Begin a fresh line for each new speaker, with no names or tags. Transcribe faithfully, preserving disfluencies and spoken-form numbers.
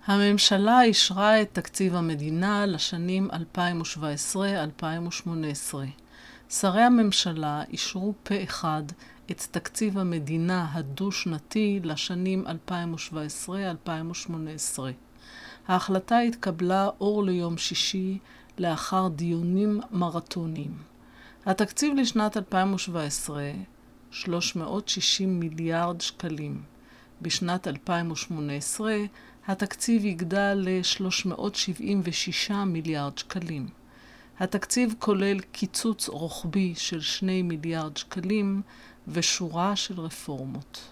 הממשלה אישרה את תקציב המדינה לשנים אלפיים שבע עשרה אלפיים שמונה עשרה. שרי הממשלה אישרו פה אחד את תקציב המדינה הדו-שנתי לשנים אלפיים שבע עשרה אלפיים שמונה עשרה. ההחלטה התקבלה אור ליום שישי לאחר דיונים מרתוניים. התקציב לשנת אלפיים שבע עשרה, שלוש מאות ושישים מיליארד שקלים. בשנת אלפיים שמונה עשרה התקציב יגדל ל-שלוש מאות שבעים ושישה מיליארד שקלים. התקציב כולל קיצוץ רוחבי של שני מיליארד שקלים ושורה של רפורמות.